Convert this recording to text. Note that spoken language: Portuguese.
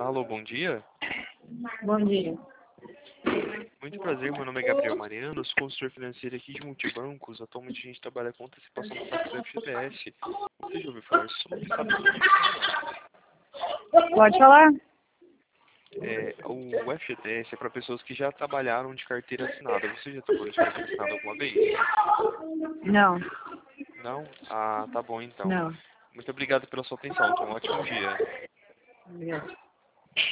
Alô, bom dia. Bom dia. Muito prazer, meu nome é Gabriel Mariano, sou consultor financeiro aqui de Multibancos. Atualmente a gente trabalha com antecipação do saque do FGTS. Você já ouviu falar sobre? Sabe sobre isso? Pode falar? O FGTS é para pessoas que já trabalharam de carteira assinada. Você já trabalhou de carteira assinada alguma vez? Não. Não? Ah, tá bom então. Não. Muito obrigado pela sua atenção. Tenha um ótimo dia. Obrigada.